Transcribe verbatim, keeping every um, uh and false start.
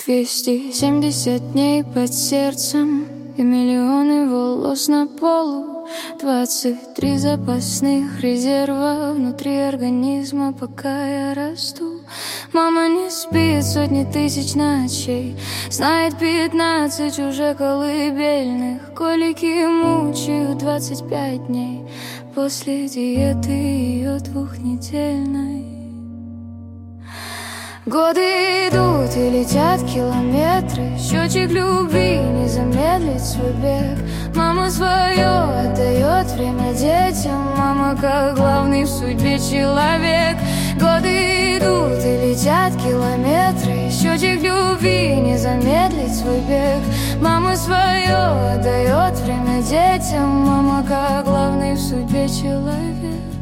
Двести семьдесят дней под сердцем и миллионы волос на полу. Двадцать три запасных резерва внутри организма, пока я расту. Мама не спит сотни тысяч ночей, знает пятнадцать уже колыбельных. Колики мучают двадцать пять дней после диеты ее двухнедельной. Годы идут и летят километры, счетчик любви не замедлит свой бег. Мама свое отдает время детям, мама как главный в судьбе человек. Годы идут и летят километры, счетчик любви не замедлит свой бег. Мама свое отдает время детям, мама как главный в судьбе человек.